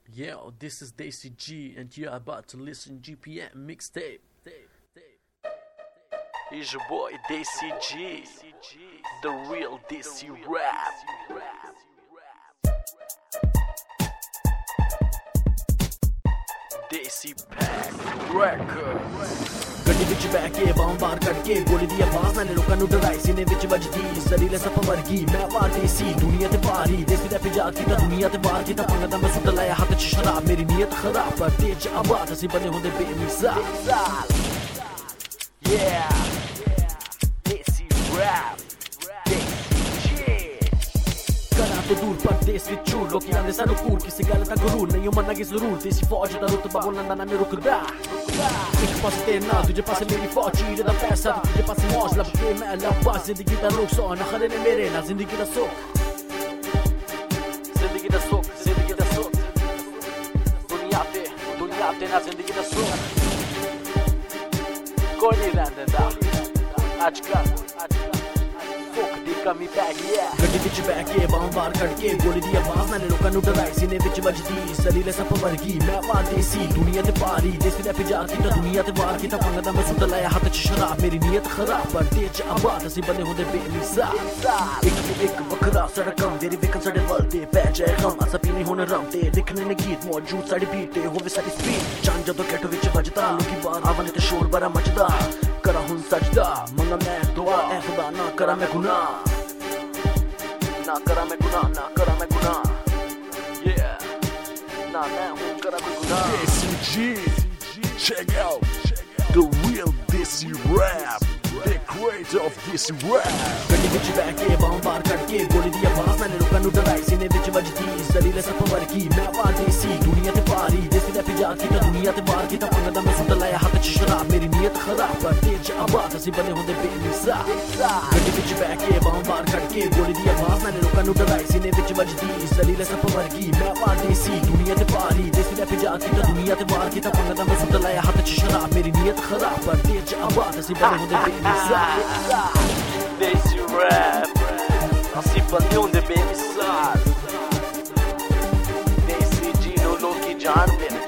Yeah, this is Daisy G, and you're about to listen GPM mixtape. It's your boy Daisy G, the real DC rap. Daisy Pack Records. ਗੱਡੀ ਵਿੱਚ ਬਹਿ ਕੇ ਬਾਹਾਂ ਬਾਹਰ ਕੱਢ ਕੇ ਗੋਲੀ ਦੀ ਆਵਾਜ਼ ਨਾਲ ਲੋਕਾਂ ਨੂੰ ਡਰਾਈ ਸੀਨੇ ਵਿੱਚ ਵੱਜਦੀ ਜ਼ਰੀਲੇ ਸੱਪ ਵਰਗੀ ਮੈਂ ਵਾਰ ਦੇਸੀ ਦੁਨੀਆ ਤੇ ਭਾਰੀ ਦੇਸੀ ਦਾ ਪਿਜਾਤ ਕੀਤਾ ਦੁਨੀਆ ਤੇ ਵਾਰ ਕੀਤਾ ਪੰਗਾ ਮੈਂ ਸੁੱਟ ਲਾਇਆ ਹੱਥ 'ਚ ਸ਼ਰਾਬ ਮੇਰੀ ਨੀਅਤ ਖਰਾਬ ਪਰ ਤੇਜ 'ਚ ਆਬਾਦ ਅਸੀਂ ਬਣੇ ਹੁੰਦੇ ਬੇਮਿਸਾਲ Yeah, Daisy rap. ਘਰਾਂ ਤੋਂ ਦੂਰ ਪਰਦੇਸ ਵਿੱਚ ਝੂਰ ਲੋਕੀ ਆਂਦੇ ਸਾਨੂੰ ਕੂਰ ਕਿਸੇ ਗੱਲ ਦਾ ਗਰੂਰ ਨਹੀਂ ਮੰਨਾਂਗੇ ਜ਼ਰੂਰ ਦੇਸੀ ਫੌਜ ਦਾ ਰੁਤਬਾ ਬੋਲਣ ਦਾ ਨਾ ਮੈਂ ਰੁਕਦਾ ਇੱਕ ਪਾਸੇ ਤੇਰੇ ਨਾਲ ਦੂਜੇ ਪਾਸੇ ਮੇਰੀ ਫੌਜ ਚੀਜ਼ ਦਾ ਪੈਸਾ ਦੂਜੇ ਪਾਸੇ ਮੌਜ ਲੱਭ ਕੇ ਮੈਂ ਲੱਭਾ ਜ਼ਿੰਦਗੀ ਦਾ ਰੁਖ ਸੋ ਨਖਰੇ ਨੇ ਮੇਰੇ ਨਾਲ ਜ਼ਿੰਦਗੀ ਦਾ ਸੁੱਖ ਜ਼ਿੰਦਗੀ ਦਾ ਸੁੱਖ ਜ਼ਿੰਦਗੀ ਦਾ ਸੁੱਖ ਦੁਨੀਆ ਤੇ ਨਾ ਜ਼ਿੰਦਗੀ ਦਾ ਸੁੱਖ ਕੋਈ ਨਹੀਂ ਰਹਿੰਦਾ ਅੱਜ ਕੱਲ੍ਹ ਕਮੀ ਪੈ ਗਈ ਹੈ ਗੱਡੀ ਵਿੱਚ ਬਹਿ ਕੇ ਬਾਹਾਂ ਬਾਹਰ ਕੱਢ ਕੇ ਗੋਲੀ ਦੀ ਆਵਾਜ਼ ਨਾਲ ਲੋਕਾਂ ਨੂੰ ਡਰਾਈ ਸੀਨੇ ਵਿੱਚ ਵੱਜਦੀ ਜ਼ਰੀਲੇ ਸੱਪ ਵਰਗੀ ਮੈਂ ਵਾਰ ਦੇਸੀ ਦੁਨੀਆ ਤੇ ਭਾਰੀ ਦੇਸੀ ਦਾ ਪਿਜਾਤ ਕੀਤਾ ਦੁਨੀਆ ਤੇ ਵਾਰ ਕੀਤਾ ਪੰਗਾ ਮੈਂ ਸੁੱਟ ਲਾਇਆ ਹੱਥ 'ਚ ਸ਼ਰਾਬ ਮੇਰੀ ਨੀਅਤ ਖਰਾਬ ਪਰ ਤੇਜ 'ਚ ਆਬਾਦ ਅਸੀਂ ਬਣੇ ਹੁੰਦੇ ਬੇਮਿਸਾਲ ਇੱਕ ਵੱਖਰਾ ਸੜਕਾਂ ਤੇਰੀ ਵੇਖਣ ਸਾਡੇ ਵੱਲ ਤੇ ਪੈ ਜਾਏ ਗਮ ਅਸਾਂ ਪੀਣੇ ਹੁਣ ਰਮ ਤੇ ਲਿਖਣੇ ਨੇ ਗੀਤ ਮੌਜੂਦ ਸਾਡੀ ਬੀਟ ਤੇ ਹੋਵੇ ਸਾਡੀ ਸਪੀਡ ਚੰਨ ਜਦੋਂ ਕੈਟੋ ਵਿੱਚ ਵੱਜਦਾ ਲੋਕੀ ਬਾਹਰ ਆਵਨ ਤੇ ਸ਼ੋਰ ਬੜਾ ਮਚਦਾ ਕਰਾਂ ਹੁਣ ਸਜਦਾ ਮੰਗਾ ਮੈਂ ਦੁਆ ਐ ਖੁਦਾ ਨਾ ਕਰਾਂ ਮੈਂ ਗੁਨਾਹ ना करा मैं गुनाह Yeah, nah मैं हूँ करा मैं गुनाह Daisy G, check out the real Daisy rap, the creator of Daisy rap. ਗੱਡੀ ਵਿੱਚ ਬਹਿ ਕੇ ਬਾਹਾਂ ਬਾਹਰ ਕੱਢ ਕੇ ਗੋਲੀ ਦੀ ਆਵਾਜ਼ ਨਾਲ ਲੋਕਾਂ ਨੂੰ ਡਰਾਈ ਸੀਨੇ ਵਿੱਚ ਵੱਜਦੀ ਜ਼ਰੀਲੇ ਸੱਪ ਵਰਗੀ ਮੈਂ ਵਾਰ ਦੇਸੀ ਦੁਨੀਆ ਤੇ ਭਾਰੀ ਦੇਸੀ ਦਾ ਪਿਜਾਤ ਕੀਤਾ ਦੁਨੀਆ ਤੇ ਵਾਰ ਕੀਤਾ ਪੰਗਾ ਮੈਂ ਸੁੱਟ ਲਾਇਆ ਹੱਥ 'ਚ ਸ਼ਰਾਬ ਮੇਰੀ ਨੀਅਤ ਖਰਾਬ ਪਰ ਤੇਜ 'ਚ ਆਬਾਦ ਅਸੀਂ ਬਣੇ ਹੁੰਦੇ ਬੇਮਿਸਾਲ ਗੱਡੀ ਵਿੱਚ ਬਹਿ ਕੇ ਬਾਹਾਂ ਬਾਹਰ ਕੱਢ ਕੇ ਗੋਲੀ ਦੀ ਆਵਾਜ਼ ਨਾਲ ਲੋਕਾਂ ਨੂੰ ਡਰਾਈ ਸੀਨੇ ਵਿੱਚ ਵੱਜਦੀ ਜ਼ਰੀਲੇ ਸੱਪ ਵਰਗੀ ਮੈਂ ਵਾਰ ਦੇਸੀ ਦੁਨੀਆ ਤੇ ਭਾਰੀ ਦੇਸੀ ਦਾ ਪਿਜਾਤ ਕੀਤਾ ਦੁਨੀਆ ਤੇ ਵਾਰ ਕੀਤਾ ਪੰਗਾ ਮੈਂ ਸੁੱਟ ਲਾਇਆ ਹੱਥ 'ਚ ਸ਼ਰਾਬ ਮੇਰੀ ਨੀਅਤ ਖਰਾਬ ਪਰ ਤੇਜ 'ਚ ਆਬਾਦ ਅਸੀਂ ਬਣੇ ਹੁੰਦੇ ਬੇਮਿਸਾਲ Daisy rap, ਅਸੀਂ ਬੰਦੇ ਹੁੰਦੇ ਬੇਮਿਸਾਲ Daisy G ਨੂੰ ਲੋਕੀ ਜਾਣਦੇ ਨੇ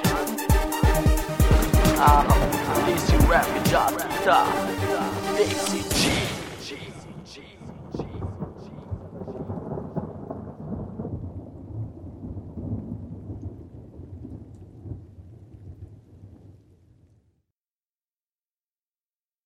Daisy rap ਇਜਾਦ ਕੀਤਾ Daisy G